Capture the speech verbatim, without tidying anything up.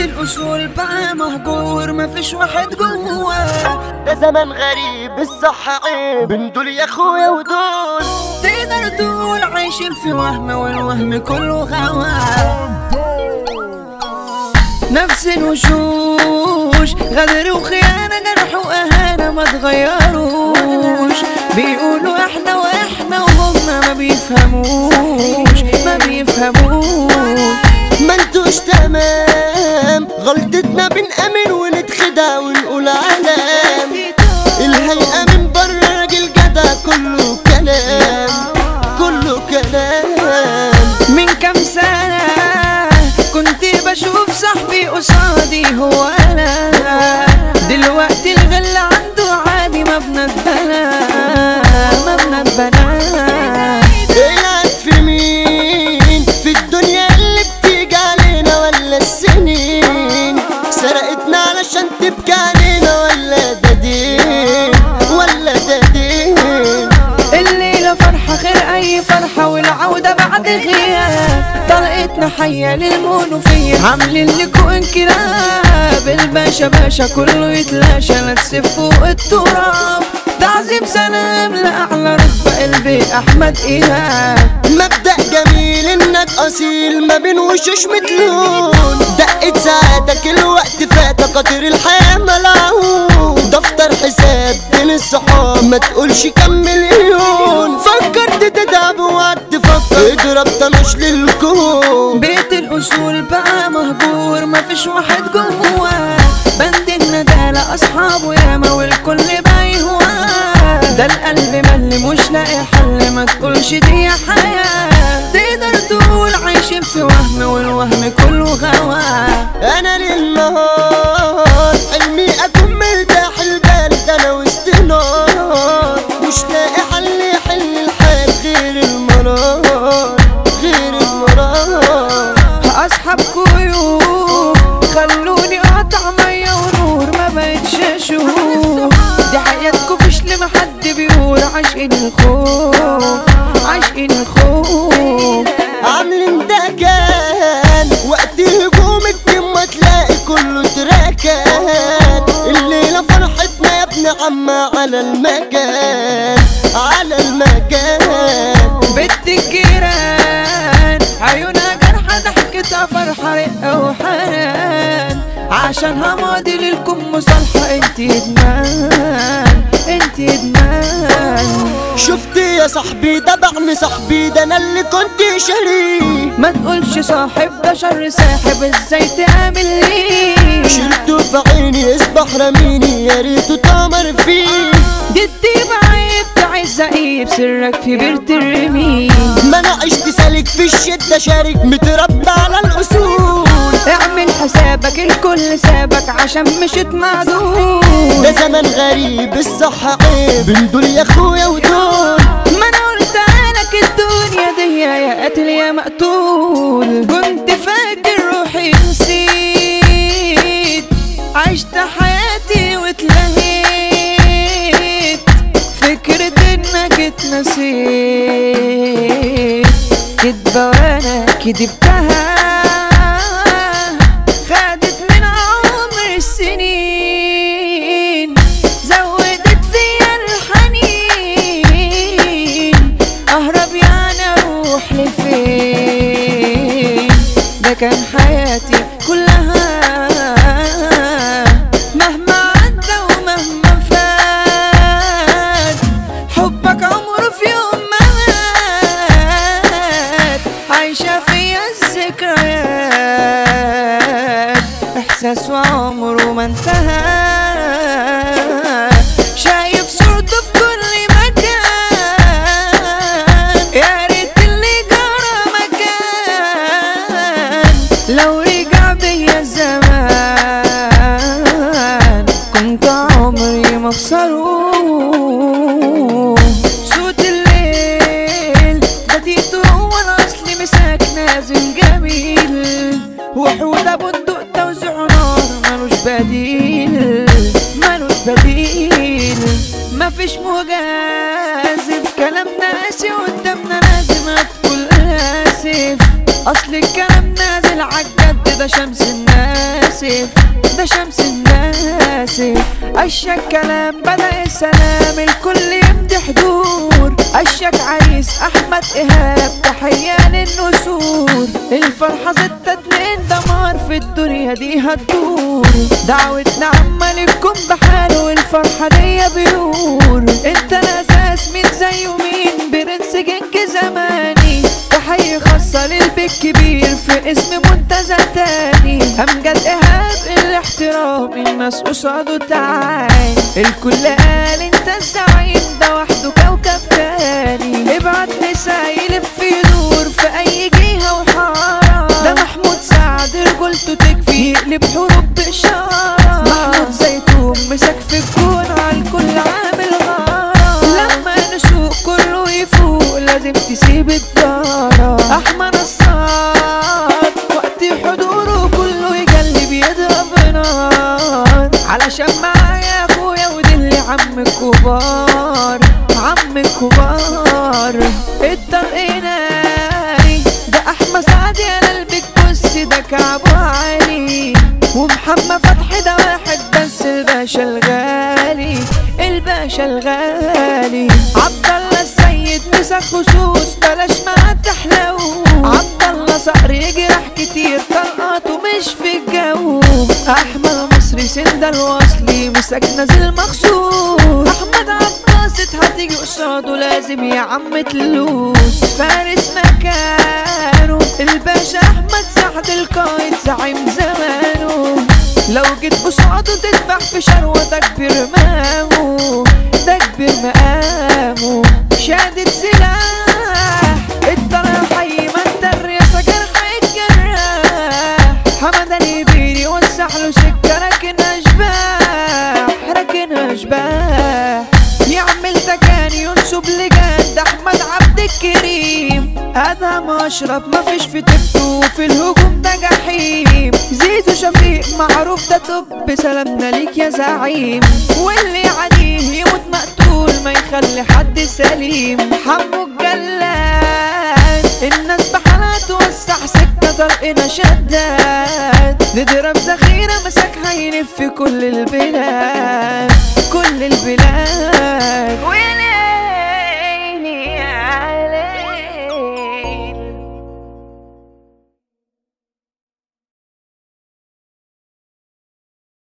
الأصول بقى مهجور مفيش واحد جواه. ده زمن غريب الصح عيب بين دول يا اخويا ودول. تقدر تقول عايشين في وهم والوهم كله غواه. نفس الوشوش غدر وخيانة جرح وأهانة ما تغيروش. بيقولوا احنا واحنا وهم ما بيفهموش ما بيفهموش. ما انتوش تمام غلطتنا بنأمن ونتخدع ونقول علام. الهيئة من بره راجل جدع كله كلام كله كلام. من كام سنة كنت بشوف صاحبي قصادي هو أنا. دلوقتي الغل عنده عادي مبنى اتبنى مبنى اتبنى. العب في مين في الدنيا اللي بتيجي علينا ولا السنين سرقتنا علشان تبكي علينا ولا ده دين ولا ده دين. الليلة فرحة خير أي فرحة والعودة بعد غياب. طلقتنا حية للمنوفية عاملين لكو انكلاب. الباشا باشا كله يتلاشى لا تسيب فوق التراب. تعظيم سلام لأعلى رتبة قلبي أحمد إيهاب. مبدأ جميل انك اصيل ما بين وشوش متلون. دقت ساعتك الوقت فات قطر الحياة ملعون. دفتر حساب بين الصحاب ما تقولش كم مليون. فكرت تتعب وقعدت تفكر اضرب طنش للكون. بيت الأصول بقى مهجور مفيش واحد جواه. بند الندالة أصحابه ياما والكل بقى يهواه. ده القلب ملي مش لاقي حل ما تقولش دي حياة. تقدر تقول عايشين في وهم والوهم كله غواه. انا للنهار حلمي اكون مرتاح البال. ده انا وسط نار مش لاقي حل يحل الحال غير المرار غير المرار. أصحاب كيوف خلوني قطع مية ونور ما بقتش اشوف. دي حياتكو فيش لما حد بيقول عاشقين الخوف عاشقين الخوف. عاملين ده كان وقت هجوم الدم تلاقي كله تراكان. الليلة فرحتنا يا ابن عم على المكان على المكان. بنت الجيران عيونها جرحة ضحكتها فرحة رقة وحنان. عشانها ماضي للكم مصالحة انت ادمان انت ادمان. شفت يا صاحبي ده بعمي صاحبي ده انا اللي كنت شاريه. ما تقولش صاحب ده شر ساحب ازاي تقابل ليه. شلته في عيني اصبح رميني يا ريته تمر فيه. جدي بعيب تعز عيب سرك في بير ترميه. ما انا عشت سالك في الشدة شارك متربى على الاصول. اعمل حسابك الكل سابك عشان مشيت معدول. ده زمن غريب الصح عيب بين دول يا اخويا ودول. ما انا قلت لك الدنيا دي يا قاتل يا مقتول. كنت فاكر روحي نسيت عشت حياتي واتلهيت. فكرة انك اتنسيت كدبة وانا كدبتها. خدت من عمر السنين زودت فيا الحنين. اهرب يعني اروح لفين. ده كان حياتي كلها مهما عدى ومهما فات. حبك عمره في يوم ما مات. عايشة فيا الذكريات احساس وعمره ما انتهى. شايف صورته في كل مكان. يا ريت اللي جرى مكان. لو رجع بيا الزمان كنت عمري ما اخسره. صوت الليل بديته هو الاصل مساك نازل جميل. وحودة بندق توزيع نار ملوش بديل ملوش بديل. مفيش مجازف كلامنا قاسي قدامنا لازم هتقول اسف. اصل الكلام نازل عالجد ده شمس الناس. آسف ده شمس الناسف. أشياء الكلام بدأ السلام الكل يمدي حضور. أشياء عريس أحمد إيهاب تحية للنسور. الفرحة ستة اتنين دمار في الدنيا دي هتدور. دعوتنا عمالكم بحاله والفرحة دي بيور. انت الأساس مين زي ومين برنس جنك زماني. تحية خاصة للبيك كبير في اسم منتزه تاني. أمجد إيهاب الاحترام الناس قصاده تعاني. الكل قال انت الزعيم ده وحده كوكب تاني. ابعت نساء يلف يدور في أي جهة وحارة. ده محمود سعد رجولته تكفي يقلب حروب بإشارة. محمود زيتون مسك في الكون عالكل عامل غارة. لما نسوق كله يفوق لازم تسيب الدارة. أحمد الصاد وقت حضوره كله يقلب يضرب نار. علشان معايا اخويا ودلي عم الكبار عم الكبار. الطلق ناري ده احمد سعد يا قلبك بص ده كعبه عالي. ومحمد فتحي ده واحد بس الباشا الغالي الباشا الغالي. عبدالله السيد مسك خصوص بلاش ما تحلو. عبدالله صقر يجرح كتير طلقاته مش في الجو. احمد مصري سند الوصلي مسك نازل مخصوص. احمد عباسط هتيجي قصاده لازم يا عم تلوس. فارس مكانه الباشا احمد سعد القايد زعيم زمانه. لو جيت قصاده تذبح في شروه ده كبير مقامه ده كبير مقامه. شادد سلاح الطلع حي ما انت الرياسه جرح الجراح. حمد اليبيني وسع له سكه لكن اشباح لكن اشباح. يعمل تكاني ينسب لجد احمد عبد الكريم. ادهم اشرف مفيش في تبته في الهجوم ده جحيم. زيزو شفيق معروف ده توب سلامنا ليك يا زعيم. واللي عليه يموت مقتول ما يخلي حد سليم. حمو الجلاد الناس بحالها توسع سكه طرقنا شداد. نضرب ذخيره مسك هيلف في كل البلاد كل البلاد.